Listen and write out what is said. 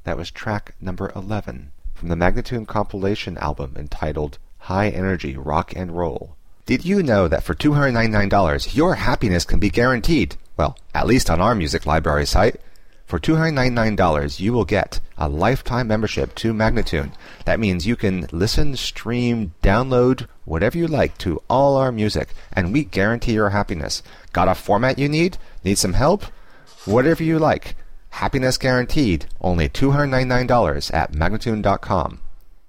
That was track number 11 from the Magnatune compilation album entitled High Energy Rock and Roll. Did you know that for $299 your happiness can be guaranteed? Well, at least on our music library site. For $299 you will get a lifetime membership to Magnatune. That means you can listen, stream, download, whatever you like to all our music, and we guarantee your happiness. Got a format you need? Need some help? Whatever you like. Happiness guaranteed. Only $299 at Magnatune.com.